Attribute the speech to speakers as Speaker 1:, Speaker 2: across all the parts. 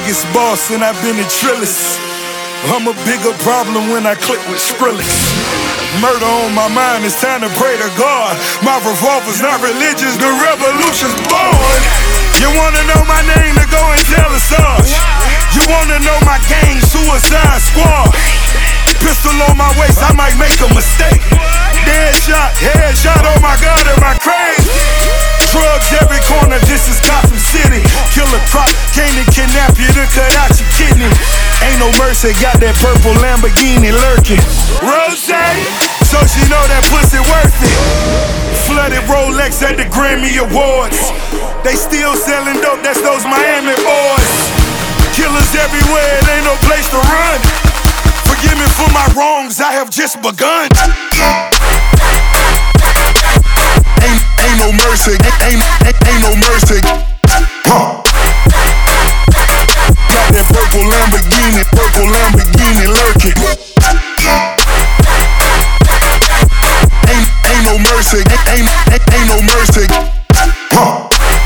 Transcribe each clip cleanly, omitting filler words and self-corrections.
Speaker 1: biggest boss and I've been the trillest. I'm a bigger problem when I click with Skrillex. Murder on my mind, it's time to pray to God. My revolver's not religious, the revolution's born. You wanna know my name, then go and tell us us. You wanna know my gang, Suicide Squad. Pistol on my waist, I might make a mistake. Deadshot, headshot, oh my God, am I crazy? Drugs every corner, this is Gotham City. Killer Croc came to kidnap you to cut out your kidney. Ain't no mercy, got that purple Lamborghini lurking. Rose, so she know that pussy worth it. Flooded Rolex at the Grammy Awards. They still selling dope, that's those Miami boys. Killers everywhere, it ain't no place to run. Forgive me for my wrongs, I have just begun. Ain't no mercy, ain't no mercy. Huh. Got that purple Lamborghini lurking. Ain't no mercy, ain't no mercy. Huh.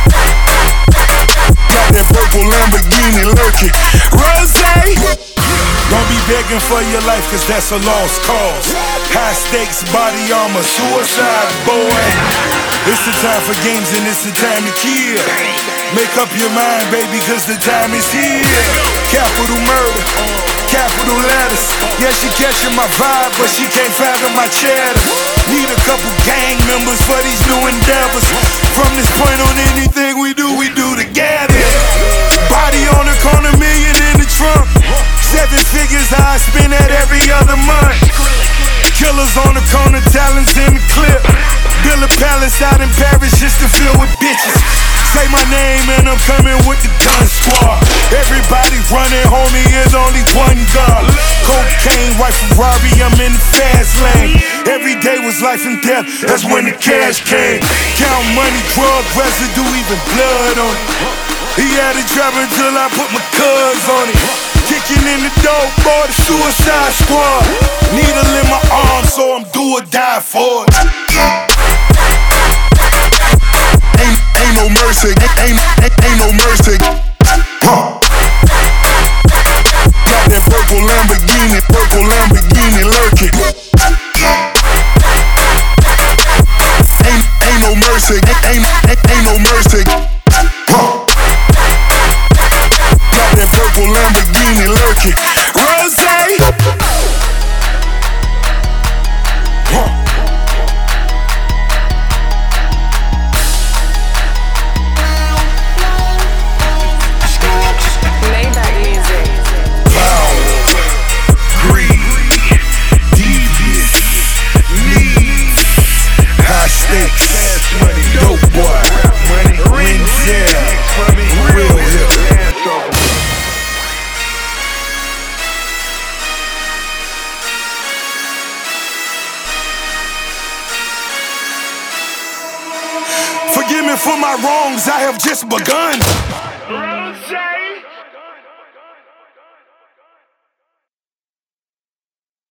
Speaker 1: Got that purple Lamborghini lurking. Rose, don't be begging for your life, cause that's a lost cause. High stakes, body armor, suicide, boy. It's the time for games and it's the time to kill. Make up your mind, baby, cause the time is here. Capital murder, capital letters. Yeah, she catching my vibe, but she can't fathom my cheddar. Need a couple gang members for these new endeavors. From this point on, anything we do together. Body on the corner, million in the trunk. 7 figures I spend that every other month. Killers on the corner, talents in the clip. Build a palace out in Paris just to fill with bitches. Say my name and I'm coming with the gun squad. Everybody running, homie, is only one God. Cocaine, white Ferrari, I'm in the fast lane. Every day was life and death, that's when the cash came. Count money, drug residue, even blood on it. He had it trapping till I put my cuz on it. Kicking in the door, boy, the Suicide Squad. Needle in my arm, so I'm do or die for it. Ain't no mercy, ain't no mercy. Huh. Got that purple Lamborghini lurking. Ain't no mercy, ain't no mercy. Huh. Got that purple Lamborghini lurking. Rose. Forgive me for my wrongs, I have just begun.